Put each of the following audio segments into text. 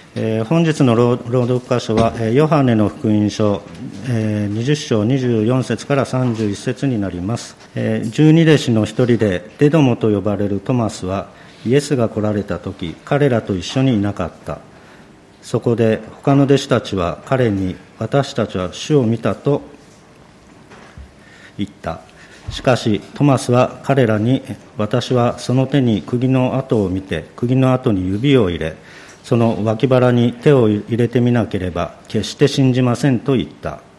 本日の朗読箇所は、ヨハネの福音書、20章24節から31節になります。12弟子の一人でデドモと呼ばれるトマスは、イエスが来られたとき、彼らと一緒にいなかった。そこで他の弟子たちは彼に、私たちは主を見たと言った。しかしトマスは彼らに、私はその手に釘の跡を見て、釘の跡に指を入れ、その脇腹に手を入れてみなければ決して信じませんと言った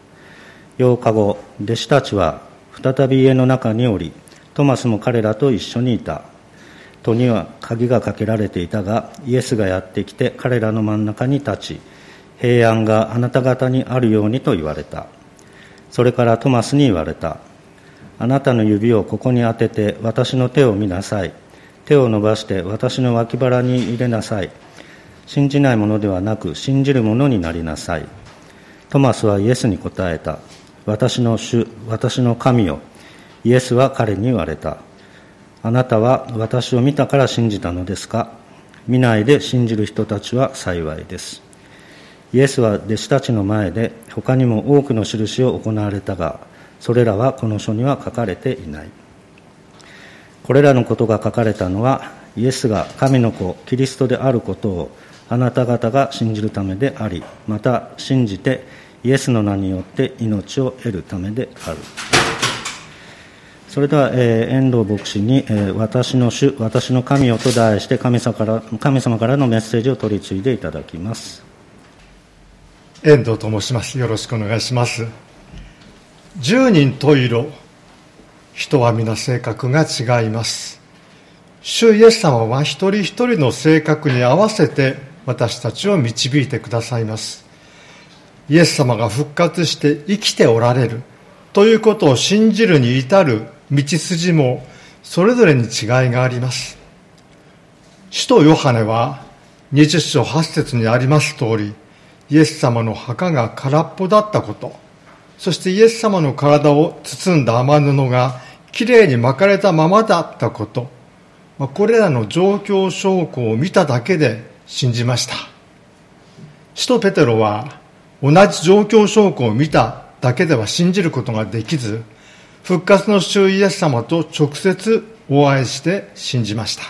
。8日後、弟子たちは再び家の中におり、トマスも彼らと一緒にいた。戸には鍵がかけられていたが、イエスがやってきて彼らの真ん中に立ち、平安があなた方にあるようにと言われた。それからトマスに言われた。あなたの指をここに当てて私の手を見なさい。手を伸ばして私の脇腹に入れなさい。信じないものではなく信じるものになりなさい。トマスはイエスに答えた。私の主、私の神よ。イエスは彼に言われた。あなたは私を見たから信じたのですか？見ないで信じる人たちは幸いです。イエスは弟子たちの前で他にも多くの印を行われたが、それらはこの書には書かれていない。これらのことが書かれたのは、イエスが神の子キリストであることをあなた方が信じるためであり、また信じてイエスの名によって命を得るためである。それでは、遠藤牧師に、私の主、私の神よと題して神様からのメッセージを取り次いでいただきます。 遠藤と申します。よろしくお願いします。十人十色、人は皆性格が違います。主イエス様は一人一人の性格に合わせて私たちを導いてくださいます。イエス様が復活して生きておられるということを信じるに至る道筋もそれぞれに違いがあります。使徒ヨハネは20章8節にあります通り、イエス様の墓が空っぽだったこと、そしてイエス様の体を包んだ雨布がきれいに巻かれたままだったこと、これらの状況証拠を見ただけで信じました。使徒ペテロは同じ状況証拠を見ただけでは信じることができず、復活の主イエス様と直接お会いして信じました。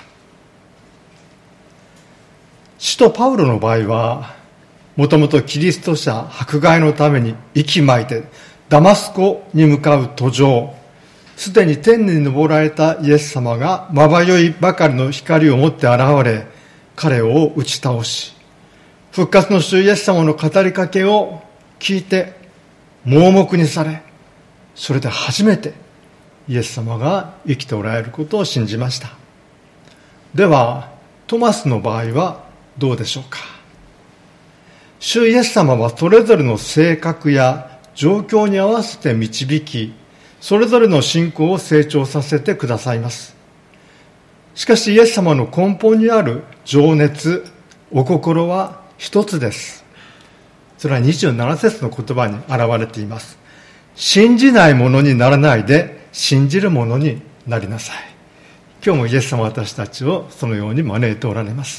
使徒パウロの場合は、もともとキリスト者迫害のために息巻いてダマスコに向かう途上、すでに天に昇られたイエス様がまばゆいばかりの光を持って現れ、彼を打ち倒し、復活の主イエス様の語りかけを聞いて盲目にされ、それで初めてイエス様が生きておられることを信じました。ではトマスの場合はどうでしょうか。主イエス様はそれぞれの性格や状況に合わせて導き、それぞれの信仰を成長させてくださいます。しかしイエス様の根本にある情熱、お心は一つです。それは27節の言葉に表れています。信じないものにならないで信じるものになりなさい。今日もイエス様は私たちをそのように招いておられます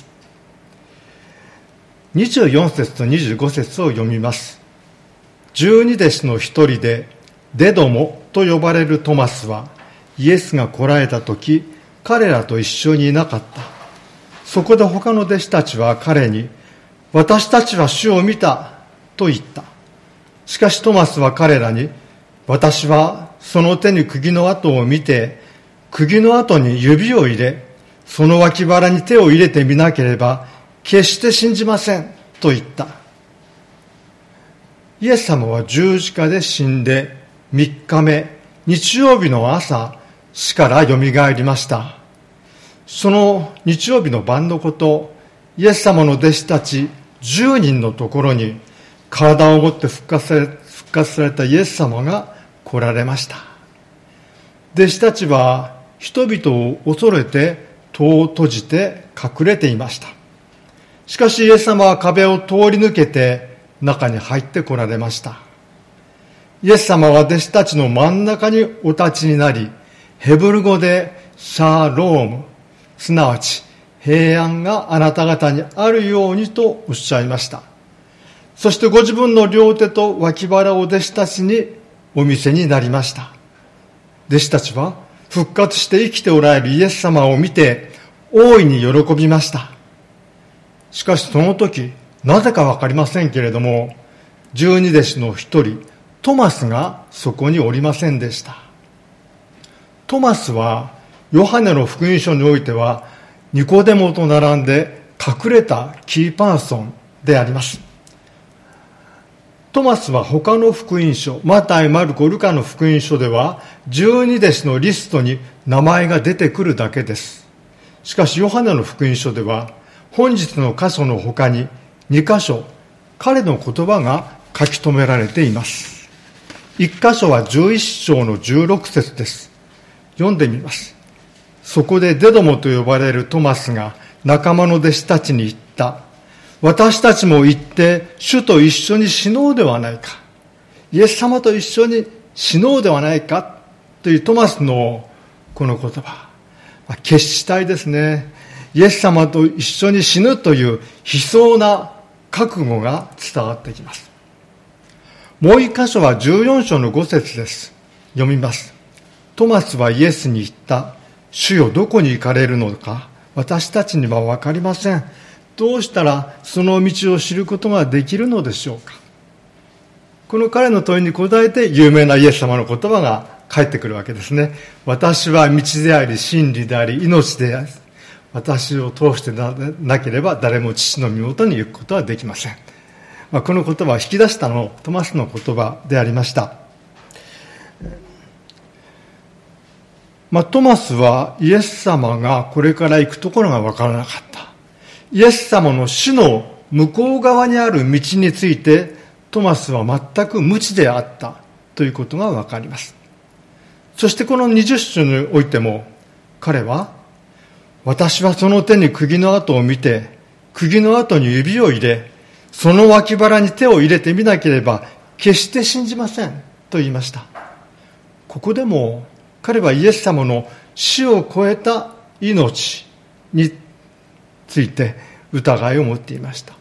。24節と25節を読みます。12弟子の一人でデドモと呼ばれるトマスは、イエスが来られたとき、彼らと一緒にいなかった。そこで他の弟子たちは彼に、私たちは主を見たと言った。しかしトマスは彼らに、私はその手に釘の跡を見て、釘の跡に指を入れ、その脇腹に手を入れてみなければ、決して信じませんと言った。イエス様は十字架で死んで3日目、日曜日の朝、死からよみがえりました。その日曜日の晩のこと、イエス様の弟子たち10人のところに体を持って復活されたイエス様が来られました。弟子たちは人々を恐れて戸を閉じて隠れていました。しかしイエス様は壁を通り抜けて中に入って来られました。イエス様は弟子たちの真ん中にお立ちになり、ヘブル語でシャローム、すなわち平安があなた方にあるようにとおっしゃいました。そしてご自分の両手と脇腹を弟子たちにお見せになりました。弟子たちは復活して生きておられるイエス様を見て大いに喜びました。しかしその時、なぜかわかりませんけれども、十二弟子の一人、トマスがそこにおりませんでした。トマスはヨハネの福音書においてはニコデモと並んで隠れたキーパーソンであります。トマスは他の福音書、マタイ、マルコ、ルカの福音書では十二弟子のリストに名前が出てくるだけです。しかしヨハネの福音書では本日の箇所の他に2箇所彼の言葉が書き留められています。1箇所は11章の16節です。読んでみます。そこでデドモと呼ばれるトマスが仲間の弟子たちに言った。私たちも行って主と一緒に死のうではないか。イエス様と一緒に死のうではないかというトマスのこの言葉。決死体ですね。イエス様と一緒に死ぬという悲壮な覚悟が伝わってきます。もう一箇所は14章の5節です。読みます。トマスはイエスに言った。主よ、どこに行かれるのか私たちには分かりません。どうしたらその道を知ることができるのでしょうか。この彼の問いに答えて有名なイエス様の言葉が返ってくるわけですね。私は道であり真理であり命であり、私を通してなければ誰も父の身元に行くことはできません。この言葉を引き出したのトマスの言葉でありました。トマスはイエス様がこれから行くところが分からなかった。イエス様の死の向こう側にある道についてトマスは全く無知であったということが分かります。そしてこの20章においても彼は私はその手に釘の跡を見て釘の跡に指を入れその脇腹に手を入れてみなければ決して信じませんと言いました。ここでも彼はイエス様の死を超えた命について疑いを持っていました。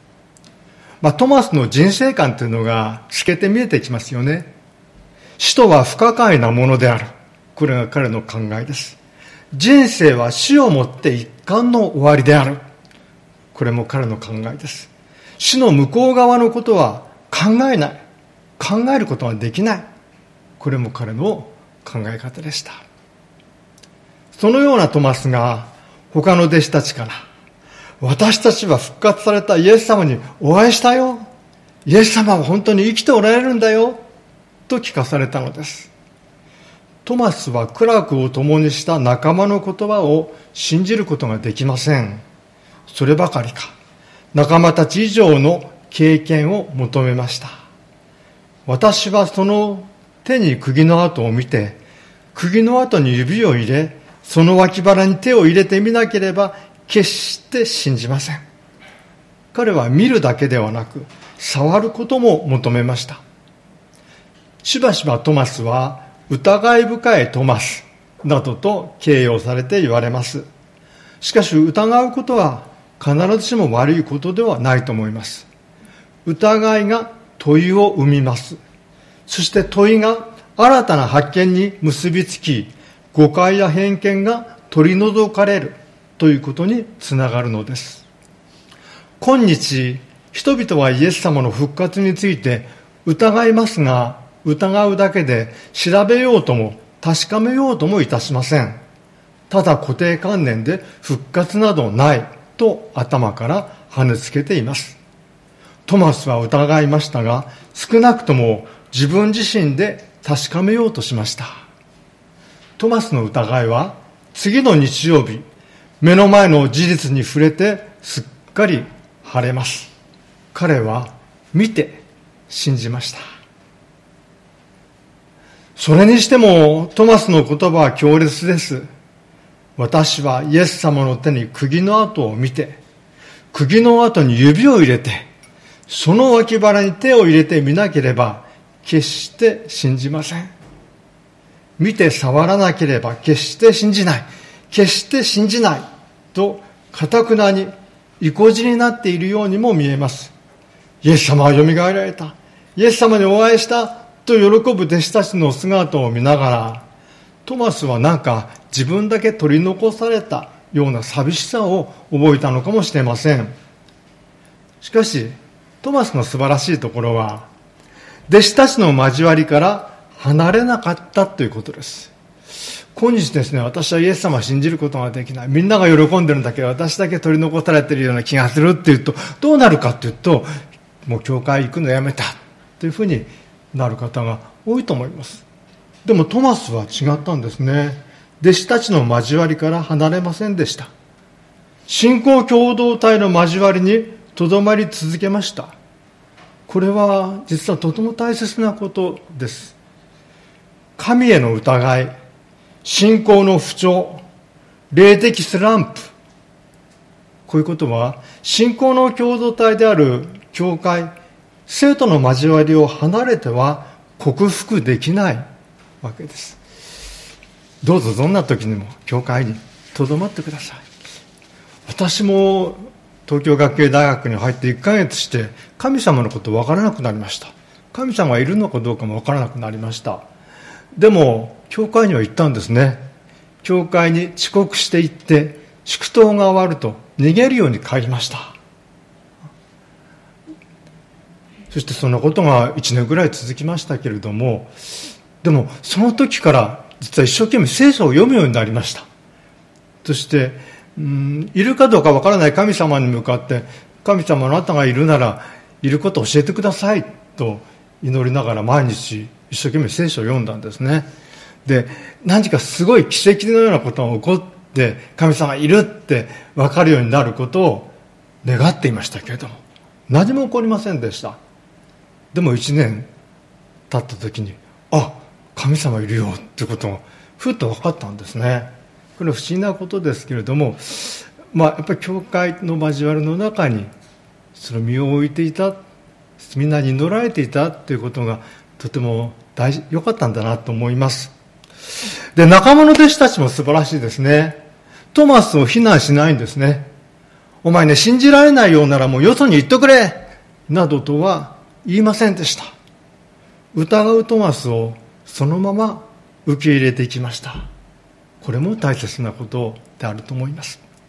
トマスの人生観というのが透けて見えてきますよね。死とは不可解なものである。これが彼の考えです。人生は死をもって一貫の終わりである。これも彼の考えです。死の向こう側のことは考えない。考えることができない。これも彼の考え方でした。そのようなトマスが他の弟子たちから私たちは復活されたイエス様にお会いしたよ。イエス様は本当に生きておられるんだよ。と聞かされたのです。トマスは苦楽を共にした仲間の言葉を信じることができません。そればかりか、仲間たち以上の経験を求めました。私はその手に釘の跡を見て、釘の跡に指を入れ、その脇腹に手を入れてみなければ決して信じません。彼は見るだけではなく、触ることも求めました。しばしばトマスは疑い深いトマスなどと形容されて言われます。しかし疑うことは必ずしも悪いことではないと思います。疑いが問いを生みます。そして問いが新たな発見に結びつき、誤解や偏見が取り除かれるということにつながるのです。今日、人々はイエス様の復活について疑いますが、疑うだけで調べようとも確かめようともいたしません。ただ固定観念で復活などないと頭から跳ねつけています。トマスは疑いましたが、少なくとも自分自身で確かめようとしました。トマスの疑いは次の日曜日、目の前の事実に触れてすっかり晴れます。彼は見て信じました。それにしてもトマスの言葉は強烈です。私はイエス様の手に釘の跡を見て、釘の跡に指を入れて、その脇腹に手を入れてみなければ決して信じません。見て触らなければ決して信じない。決して信じないと頑なに意固地になっているようにも見えます。イエス様はよみがえられた、イエス様にお会いしたと喜ぶ弟子たちの姿を見ながら、トマスはなんか自分だけ取り残されたような寂しさを覚えたのかもしれません。しかしトマスの素晴らしいところは、弟子たちの交わりから離れなかったということです。今日ですね、私はイエス様を信じることができない、みんなが喜んでるんだけど私だけ取り残されているような気がするっていうと、どうなるかというと、もう教会行くのやめたというふうになる方が多いと思います。でもトマスは違ったんですね。弟子たちの交わりから離れませんでした。信仰共同体の交わりにとどまり続けました。これは実はとても大切なことです。神への疑い、信仰の不調、霊的スランプ、こういうことは信仰の共同体である教会、生徒の交わりを離れては克服できないわけです。どうぞどんな時にも教会にとどまってください。私も東京学芸大学に入って1ヶ月して神様のこと分からなくなりました。神様がいるのかどうかも分からなくなりました。でも教会には行ったんですね。教会に遅刻して行って祝祷が終わると逃げるように帰りました。そしてそのことが1年ぐらい続きましたけれども、でもその時から実は一生懸命聖書を読むようになりました。そしているかどうかわからない神様に向かって、神様あなたがいるならいることを教えてくださいと祈りながら毎日一生懸命聖書を読んだんですね。で、何かすごい奇跡のようなことが起こって神様がいるってわかるようになることを願っていましたけれども、何も起こりませんでした。でも1年経った時に、神様いるよってことがふっと分かったんですね。これは不思議なことですけれども、やっぱり教会の交わりの中にその身を置いていた、みんなに祈られていたということがとても良かったんだなと思います。で、仲間の弟子たちも素晴らしいですね。トマスを非難しないんですね。お前ね、信じられないようならもうよそに行っとくれなどとは言いませんでした。疑うトマスをそのまま受け入れていきました。これも大切なことであると思います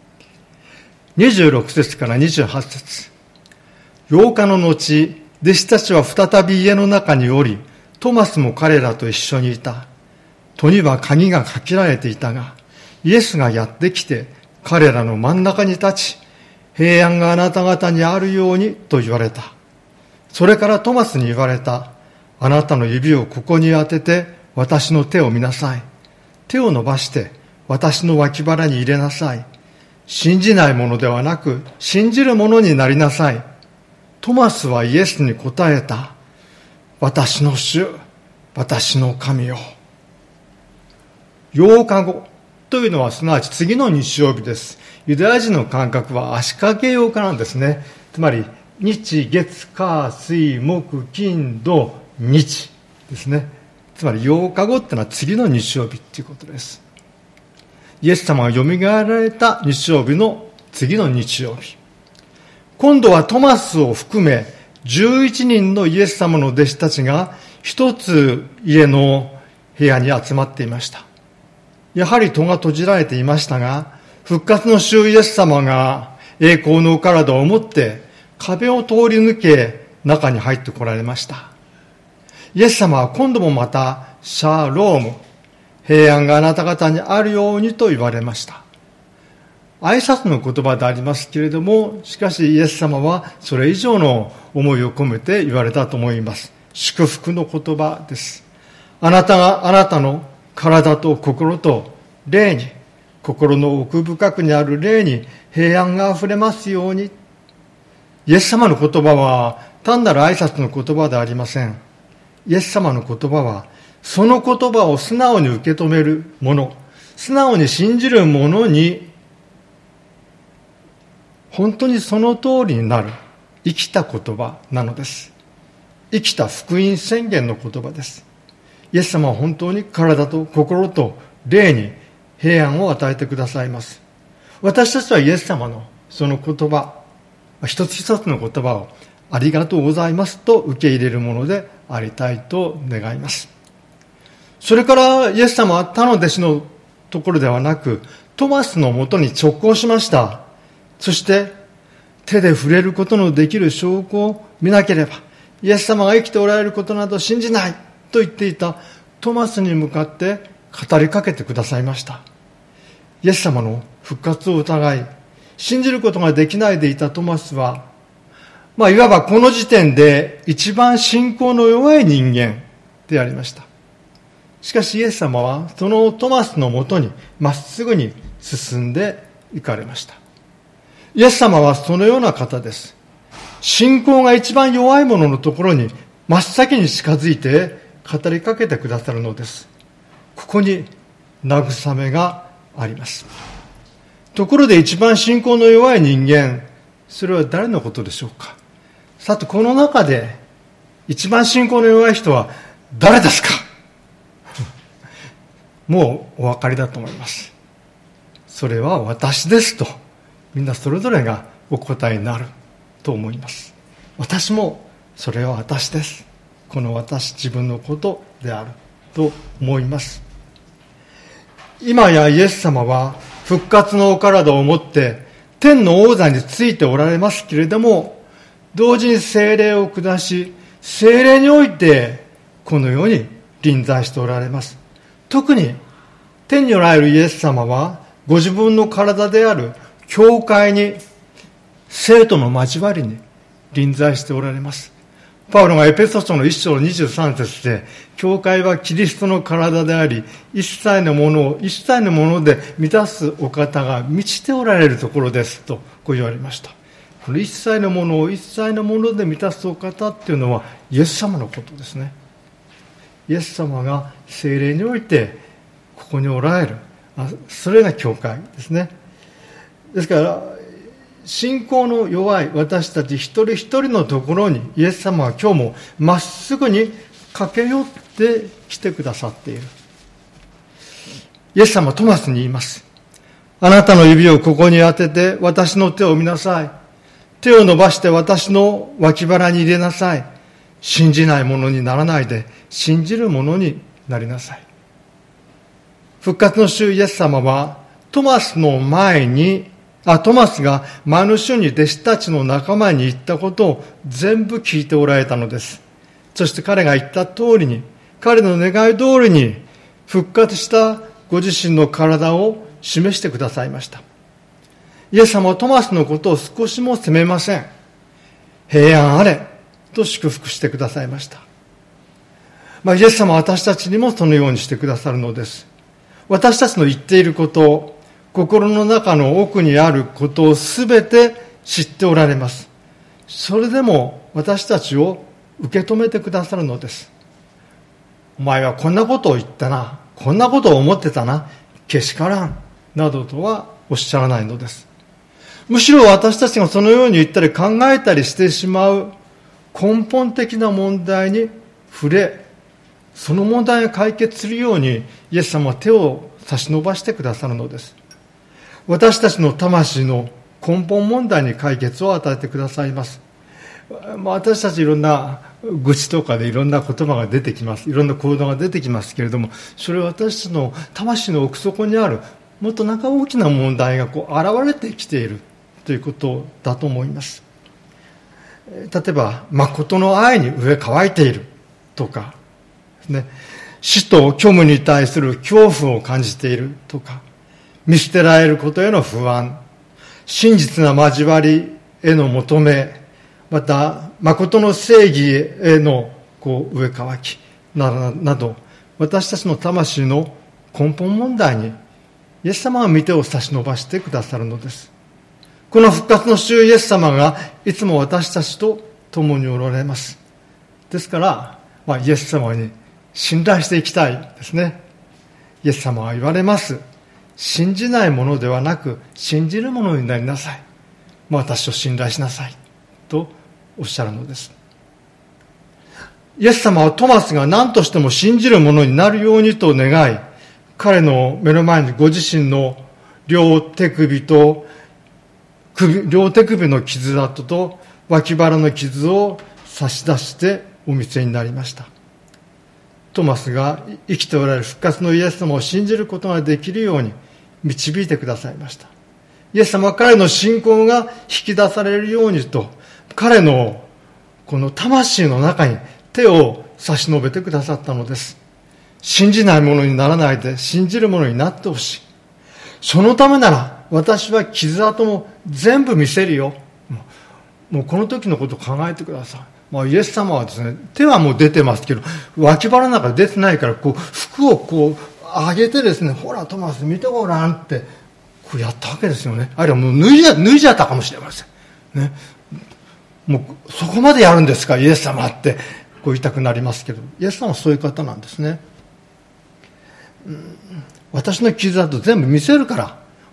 。26節から28節。8日の後、弟子たちは再び家の中におり、トマスも彼らと一緒にいた。戸には鍵がかけられていたが、イエスがやってきて彼らの真ん中に立ち、平安があなた方にあるようにと言われた。それからトマスに言われた。あなたの指をここに当てて私の手を見なさい。手を伸ばして私の脇腹に入れなさい。信じないものではなく信じるものになりなさい。トマスはイエスに答えた。私の主、私の神よ。8日後というのはすなわち次の日曜日です。ユダヤ人の感覚は足掛け8日なんですね。つまり日月火水木金土日ですね。つまり8日後っていうのは次の日曜日ということです。イエス様がよみがえられた日曜日の次の日曜日、今度はトマスを含め11人のイエス様の弟子たちが一つ家の部屋に集まっていました。やはり戸が閉じられていましたが、復活の主イエス様が栄光のお体を持って壁を通り抜け中に入ってこられました。イエス様は今度もまたシャローム、平安があなた方にあるようにと言われました。挨拶の言葉でありますけれども、しかしイエス様はそれ以上の思いを込めて言われたと思います。祝福の言葉です。あなたがあなたの体と心と霊に、心の奥深くにある霊に平安があふれますように。イエス様の言葉は単なる挨拶の言葉ではありません。イエス様の言葉はその言葉を素直に受け止める者、素直に信じる者に本当にその通りになる生きた言葉なのです。生きた福音宣言の言葉です。イエス様は本当に体と心と霊に平安を与えてくださいます。 私たちはイエス様のその言葉、一つ一つの言葉をありがとうございますと受け入れるものでありたいと願います。それからイエス様は他の弟子のところではなく、トマスのもとに直行しました。そして手で触れることのできる証拠を見なければイエス様が生きておられることなど信じないと言っていたトマスに向かって語りかけてくださいました。イエス様の復活を疑い信じることができないでいたトマスは、いわばこの時点で一番信仰の弱い人間でありました。しかしイエス様はそのトマスのもとにまっすぐに進んで行かれました。イエス様はそのような方です。信仰が一番弱い者のところに真っ先に近づいて語りかけてくださるのです。ここに慰めがあります。ところで一番信仰の弱い人間、それは誰のことでしょうか。さてこの中で一番信仰の弱い人は誰ですか。もうお分かりだと思います。それは私ですとみんなそれぞれがお答えになると思います。私もそれは私です。この私自分のことであると思います。今やイエス様は復活のお体を持って天の王座についておられますけれども、同時に聖霊を下し聖霊においてこの世に臨在しておられます。特に天におられるイエス様はご自分の体である教会に生徒の交わりに臨在しておられます。パウロがエペソ書の1章23節で、教会はキリストの体であり、一切のものを一切のもので満たすお方が満ちておられるところですとこう言われました。この一切のものを一切のもので満たすお方っていうのはイエス様のことですね。イエス様が聖霊においてここにおられる、それが教会ですね。ですから信仰の弱い私たち一人一人のところにイエス様は今日もまっすぐに駆け寄ってきてくださっている。イエス様はトマスに言います。あなたの指をここに当てて私の手を見なさい。手を伸ばして私の脇腹に入れなさい。信じないものにならないで信じるものになりなさい。復活の主イエス様はトマスが前の週に弟子たちの仲間に言ったことを全部聞いておられたのです。そして彼が言った通りに、彼の願い通りに復活したご自身の体を示してくださいました。イエス様はトマスのことを少しも責めません。平安あれと祝福してくださいました。イエス様は私たちにもそのようにしてくださるのです。私たちの言っていること、心の中の奥にあることをすべて知っておられます。それでも私たちを受け止めてくださるのです。お前はこんなことを言ったな、こんなことを思ってたな、けしからんなどとはおっしゃらないのです。むしろ私たちがそのように言ったり考えたりしてしまう根本的な問題に触れ、その問題が解決するようにイエス様は手を差し伸ばしてくださるのです。私たちの魂の根本問題に解決を与えてくださいます。私たちいろんな愚痴とかでいろんな言葉が出てきます。いろんな行動が出てきますけれども、それは私たちの魂の奥底にあるもっと大きな問題が現れてきているということだと思います。例えば誠の愛に飢え渇いているとか、死と虚無に対する恐怖を感じているとか、見捨てられることへの不安、真実な交わりへの求め、また誠の正義への飢え渇きなど、私たちの魂の根本問題にイエス様が御手を差し伸ばしてくださるのです。この復活の主イエス様がいつも私たちと共におられます。ですから、イエス様に信頼していきたいですね。イエス様は言われます。信じないものではなく信じるものになりなさい。私を信頼しなさいとおっしゃるのです。イエス様はトマスが何としても信じるものになるようにと願い、彼の目の前にご自身の両手首の傷跡と脇腹の傷を差し出してお見せになりました。トマスが生きておられる復活のイエス様を信じることができるように導いてくださいました。イエス様は彼の信仰が引き出されるようにと、彼のこの魂の中に手を差し伸べてくださったのです。信じないものにならないで信じるものになってほしい。そのためなら私は傷跡も全部見せるよ。もうこの時のことを考えてください。イエス様はですね、手はもう出てますけど、脇腹の中で出てないから、服を上げてですね、ほらトマス見てごらんって、やったわけですよね。あるいはもう脱いじゃったかもしれません。ね。もうそこまでやるんですか、イエス様って、言いたくなりますけど、イエス様はそういう方なんですね。私の傷跡全部見せるから、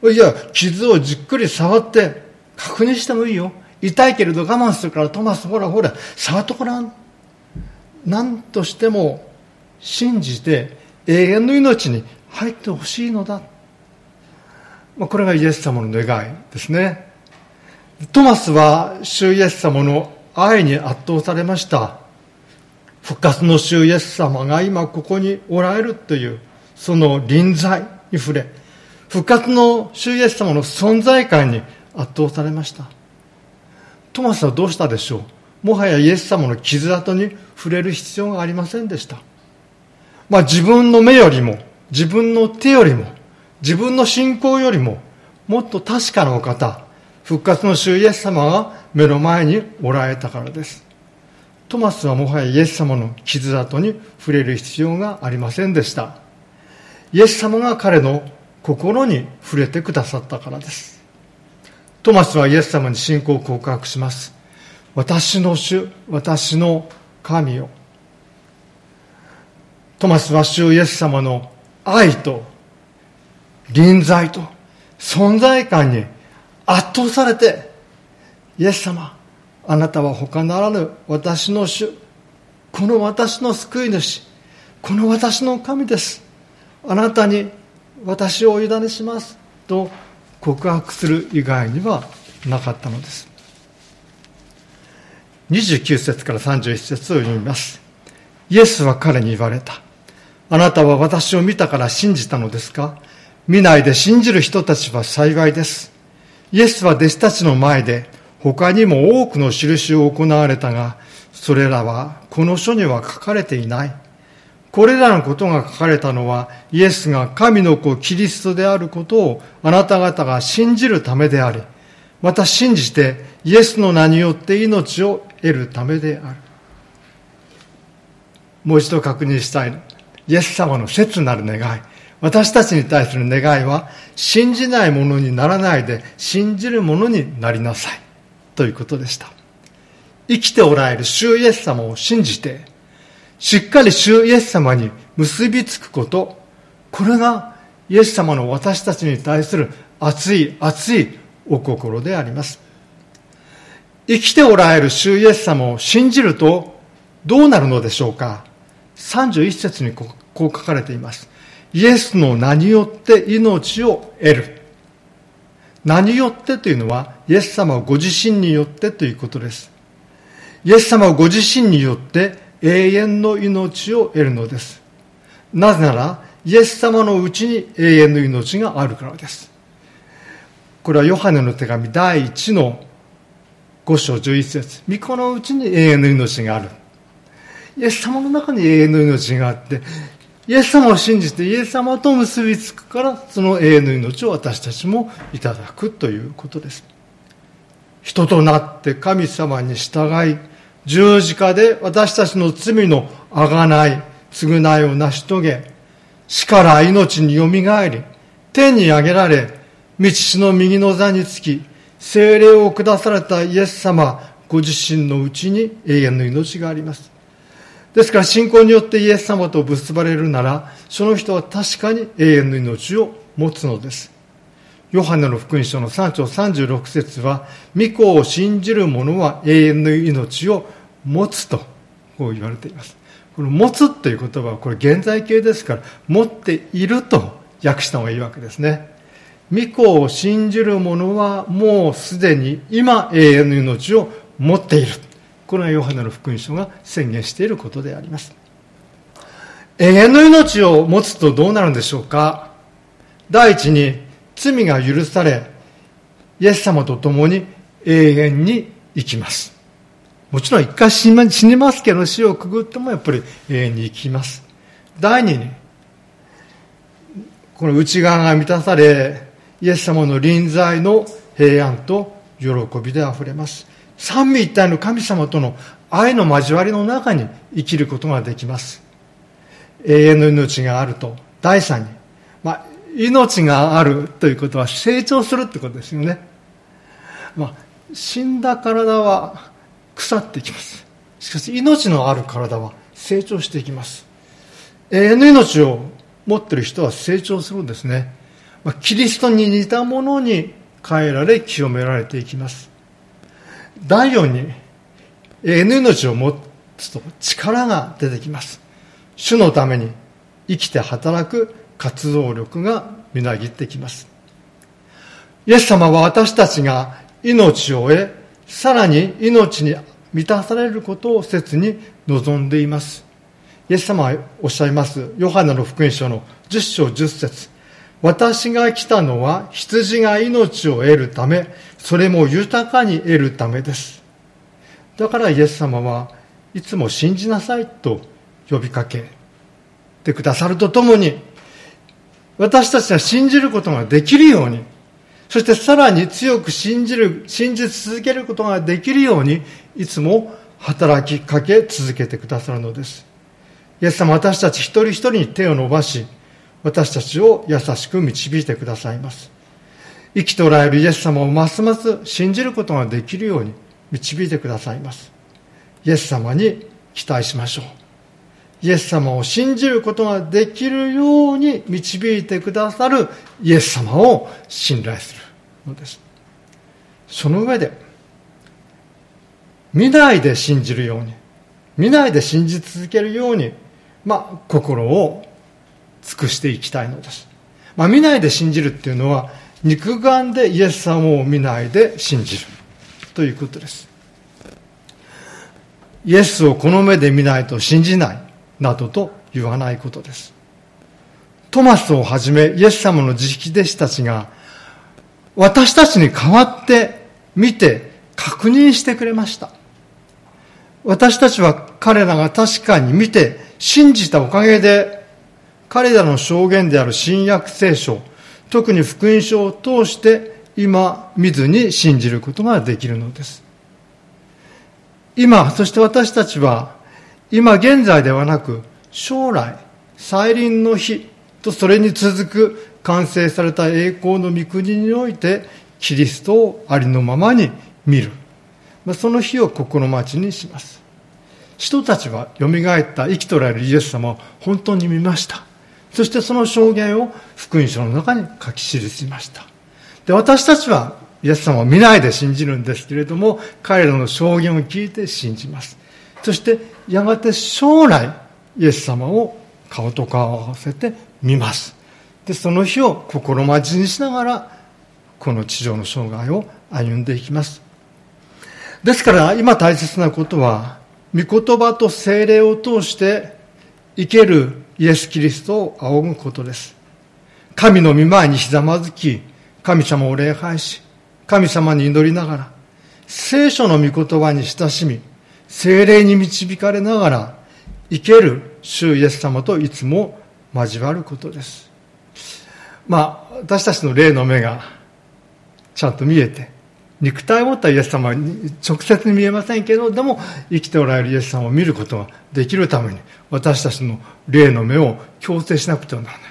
いや、傷をじっくり触って確認してもいいよ。痛いけれど我慢するから、トマスほら触っとこらん。何としても信じて永遠の命に入ってほしいのだ。これがイエス様の願いですね。トマスは主イエス様の愛に圧倒されました。復活の主イエス様が今ここにおられるというその臨在に触れ、復活の主イエス様の存在感に圧倒されました。トマスはどうしたでしょう。もはやイエス様の傷跡に触れる必要がありませんでした。自分の目よりも、自分の手よりも、自分の信仰よりも、もっと確かなお方、復活の主イエス様が目の前におられたからです。トマスはもはやイエス様の傷跡に触れる必要がありませんでした。イエス様が彼の心に触れてくださったからです。トマスはイエス様に信仰を告白します。私の主、私の神よ。トマスは主イエス様の愛と臨在と存在感に圧倒されて、イエス様、あなたは他ならぬ私の主、この私の救い主、この私の神です。あなたに私をお委ねしますと告白する以外にはなかったのです。29節から31節を読みます。イエスは彼に言われた。あなたは私を見たから信じたのですか？見ないで信じる人たちは幸いです。イエスは弟子たちの前で他にも多くの印を行われたが、それらはこの書には書かれていない。これらのことが書かれたのは、イエスが神の子キリストであることをあなた方が信じるためであり、また信じてイエスの名によって命を得るためである。もう一度確認したい。イエス様の切なる願い。私たちに対する願いは、信じないものにならないで信じるものになりなさいということでした。生きておられる主イエス様を信じて、しっかり主イエス様に結びつくこと、これがイエス様の私たちに対する熱い熱いお心であります。生きておられる主イエス様を信じるとどうなるのでしょうか。31節にこう書かれています。イエスの名によって命を得る。名によってというのは、イエス様ご自身によってということです。イエス様ご自身によって永遠の命を得るのです。なぜなら、イエス様のうちに永遠の命があるからです。これはヨハネの手紙第1の5章11節。御子のうちに永遠の命がある。イエス様の中に永遠の命があって、イエス様を信じてイエス様と結びつくから、その永遠の命を私たちもいただくということです。人となって神様に従い、十字架で私たちの罪の贖い、償いを成し遂げ、死から命によみがえり、天に上げられ、道の右の座につき、聖霊を下されたイエス様ご自身のうちに永遠の命があります。ですから信仰によってイエス様と結ばれるなら、その人は確かに永遠の命を持つのです。ヨハネの福音書の3章36節は、御子を信じる者は永遠の命を持つとこう言われています。この持つという言葉はこれ現在形ですから、持っていると訳した方がいいわけですね。 御子を信じる者はもうすでに今永遠の命を持っている。これがヨハネの福音書が宣言していることであります。永遠の命を持つとどうなるんでしょうか。第一に罪が許され、イエス様と共に永遠に生きます。もちろん一回死にますけど、死をくぐってもやっぱり永遠に生きます。第二に、この内側が満たされ、イエス様の臨在の平安と喜びであふれます。三位一体の神様との愛の交わりの中に生きることができます。永遠の命があると。第三に、命があるということは成長するってことですよね。死んだ体は腐っていきます。しかし命のある体は成長していきます。永遠の命を持っている人は成長するんですね。キリストに似たものに変えられ清められていきます。第四に、永遠の命を持つと力が出てきます。主のために生きて働く活動力がみなぎってきます。イエス様は私たちが命を得、さらに命に満たされることを切に望んでいます。イエス様はおっしゃいます。ヨハネの福音書の10章10節。私が来たのは羊が命を得るため、それも豊かに得るためです。だからイエス様はいつも信じなさいと呼びかけてくださるとともに、私たちが信じることができるように、そしてさらに強く信じ続けることができるように、いつも働きかけ続けてくださるのです。イエス様は私たち一人一人に手を伸ばし、私たちを優しく導いてくださいます。生きておられるイエス様をますます信じることができるように導いてくださいます。イエス様に期待しましょう。イエス様を信じることができるように導いてくださるイエス様を信頼するのです。その上で、見ないで信じるように、見ないで信じ続けるように、心を尽くしていきたいのです。見ないで信じるっていうのは、肉眼でイエス様を見ないで信じるということです。イエスをこの目で見ないと信じないなどと言わないことです。トマスをはじめイエス様の直弟子たちが私たちに代わって見て確認してくれました。私たちは彼らが確かに見て信じたおかげで、彼らの証言である新約聖書、特に福音書を通して今見ずに信じることができるのです。今、そして私たちは今現在ではなく将来、再臨の日とそれに続く完成された栄光の御国においてキリストをありのままに見る。その日を心待ちにします。人たちはよみがえった生きとられるイエス様を本当に見ました。そしてその証言を福音書の中に書き記しました。で、私たちはイエス様を見ないで信じるんですけれども、彼らの証言を聞いて信じます。そしてやがて将来イエス様を顔と顔を合わせて見ます。で、その日を心待ちにしながらこの地上の生涯を歩んでいきます。ですから今大切なことは、御言葉と聖霊を通して生けるイエス・キリストを仰ぐことです。神の御前にひざまずき、神様を礼拝し、神様に祈りながら、聖書の御言葉に親しみ、聖霊に導かれながら、生ける主イエス様といつも交わることです。私たちの霊の目がちゃんと見えて、肉体を持ったイエス様は直接に見えませんけど、でも生きておられるイエス様を見ることができるために、私たちの霊の目を矯正しなくてはならない。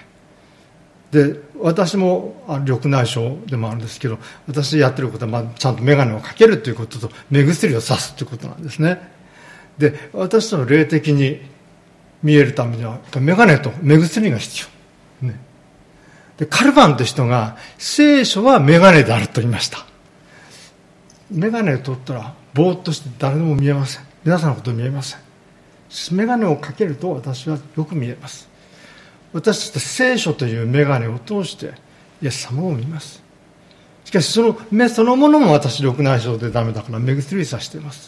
で、私も緑内障でもあるんですけど、私やってることはちゃんと眼鏡をかけるということと目薬をさすということなんですね。で、私たちの霊的に見えるためには眼鏡と目薬が必要、ね、でカルバンという人が聖書は眼鏡であると言いました。眼鏡を取ったらぼーっとして誰でも見えません。皆さんのこと見えません。眼鏡をかけると私はよく見えます。私たち聖書という眼鏡を通してイエス様を見ます。しかしその目そのものも私緑内障でダメだから目薬さしています。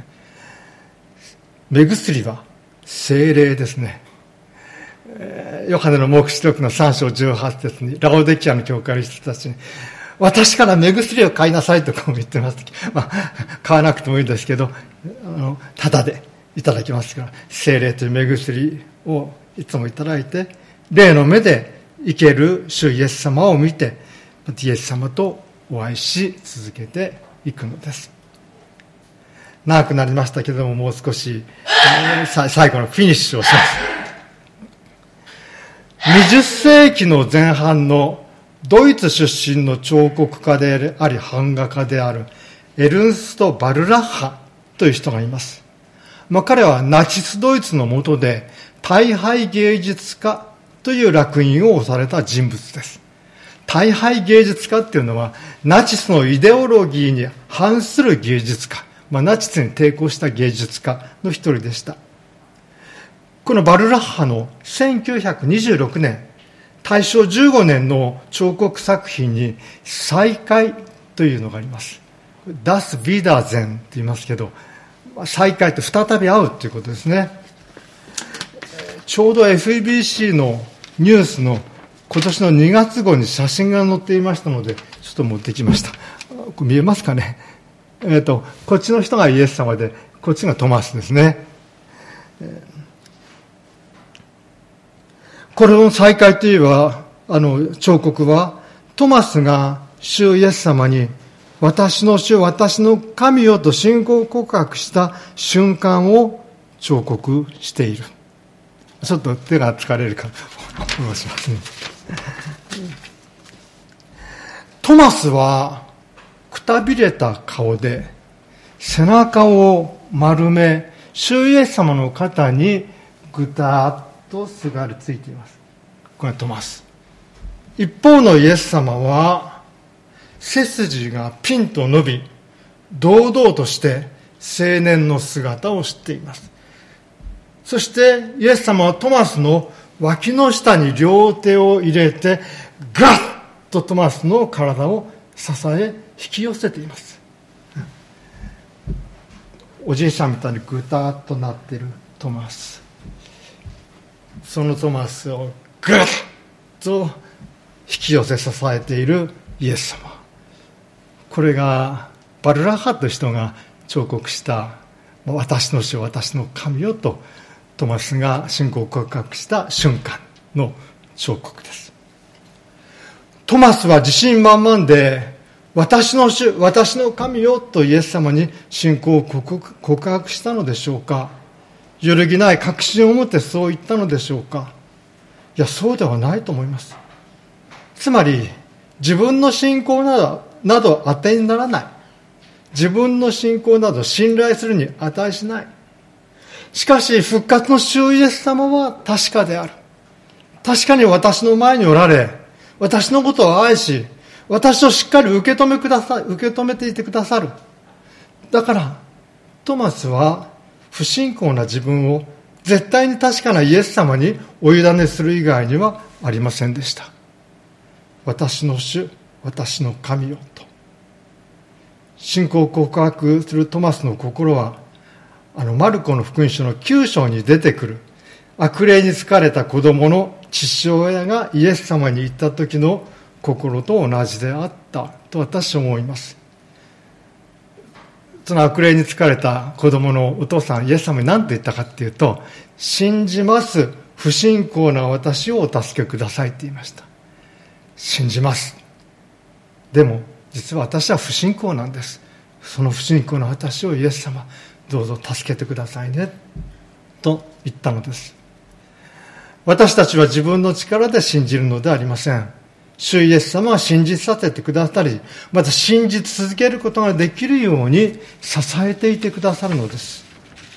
目薬は聖霊ですね。ヨハネの黙示録の3章18節にラオデキアの教会の人たちに、私から目薬を買いなさいとかも言ってます。買わなくてもいいんですけど、ただでいただきますから、聖霊という目薬をいつもいただいて、霊の目で生ける主イエス様を見て、イエス様とお会いし続けていくのです。長くなりましたけれども、もう少し最後のフィニッシュをします。20世紀の前半のドイツ出身の彫刻家であり版画家であるエルンスト・バルラッハという人がいます。彼はナチスドイツの下で大敗芸術家という烙印を押された人物です。大敗芸術家っていうのはナチスのイデオロギーに反する芸術家、ナチスに抵抗した芸術家の一人でした。このバルラッハの1926年、大正15年の彫刻作品に再会というのがあります。ダス・ビダーゼンと言いますけど、再会って再び会うということですね。ちょうど FEBC のニュースの今年の2月号に写真が載っていましたので、ちょっと持ってきました。これ見えますかね。こっちの人がイエス様で、こっちがトマスですね。これの再会といえば、彫刻は、トマスが主イエス様に、私の主、私の神よと信仰告白した瞬間を彫刻している。ちょっと手が疲れるかもしますね。トマスは、くたびれた顔で、背中を丸め、主イエス様の肩にぐたっとすがりついています。これはトマス。一方のイエス様は背筋がピンと伸び、堂々として青年の姿を知っています。そしてイエス様はトマスの脇の下に両手を入れてガッとトマスの体を支え引き寄せています。おじいさんみたいにぐたっとなっているトマス、そのトマスをぐっと引き寄せ支えているイエス様、これがバルラッハという人が彫刻した私の主、私の神よとトマスが信仰告白した瞬間の彫刻です。トマスは自信満々で私の主、私の神よとイエス様に信仰を告白したのでしょうか。揺るぎない確信を持ってそう言ったのでしょうか。いや、そうではないと思います。つまり自分の信仰など当てにならない、自分の信仰など信頼するに値しない。しかし復活の主イエス様は確かである。確かに私の前におられ、私のことを愛し、私をしっかり受け止めていてくださる。だからトマスは不信仰な自分を絶対に確かなイエス様にお委ねする以外にはありませんでした。私の主、私の神よと信仰を告白するトマスの心は、マルコの福音書の9章に出てくる悪霊に疲れた子供の父親がイエス様に言った時の心と同じであったと私は思います。その悪霊に疲れた子供のお父さん、イエス様に何て言ったかっていうと、信じます不信仰な私をお助けくださいって言いました。信じます。でも実は私は不信仰なんです。その不信仰な私をイエス様どうぞ助けてくださいねと言ったのです。私たちは自分の力で信じるのではありません。主イエス様は信じさせてくださり、また信じ続けることができるように支えていてくださるのです。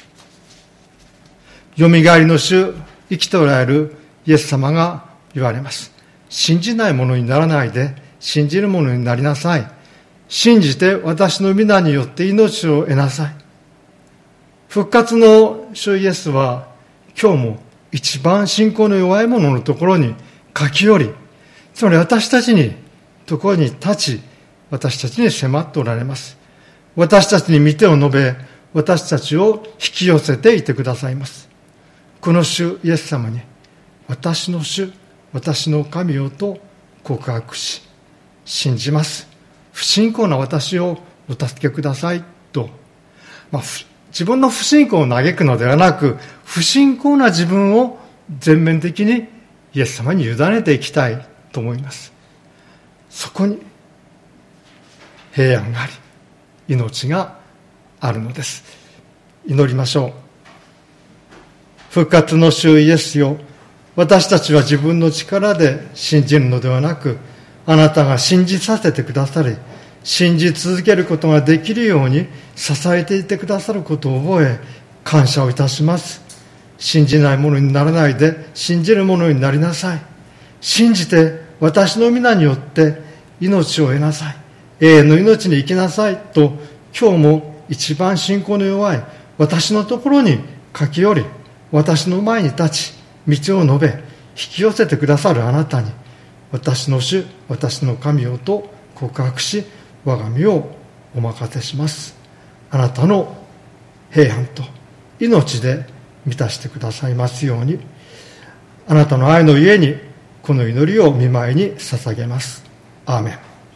よみがえりの主、生きておられるイエス様が言われます。信じないものにならないで信じるものになりなさい。信じて私の皆によって命を得なさい。復活の主イエスは今日も一番信仰の弱い者のところに駆け寄り、 つまり私たちに、ところに立ち、私たちに迫っておられます。私たちに御手を述べ、私たちを引き寄せていてくださいます。この主イエス様に、私の主、私の神よと告白し、信じます。不信仰な私をお助けくださいと、自分の不信仰を嘆くのではなく、不信仰な自分を全面的にイエス様に委ねていきたいと思います。そこに平安があり、命があるのです。祈りましょう。復活の主イエスよ、私たちは自分の力で信じるのではなく、あなたが信じさせてくださり、信じ続けることができるように支えていてくださることを覚え、感謝をいたします。信じないものにならないで、信じるものになりなさい。信じて私の皆によって命を得なさい。永遠の命に生きなさいと、今日も一番信仰の弱い私のところに駆け寄り、私の前に立ち、道を述べ、引き寄せてくださるあなたに、私の主、私の神よと告白し、我が身をお任せします。あなたの平安と命で満たしてくださいますように、あなたの愛のゆえにこの祈りを御前に捧げます。アーメン。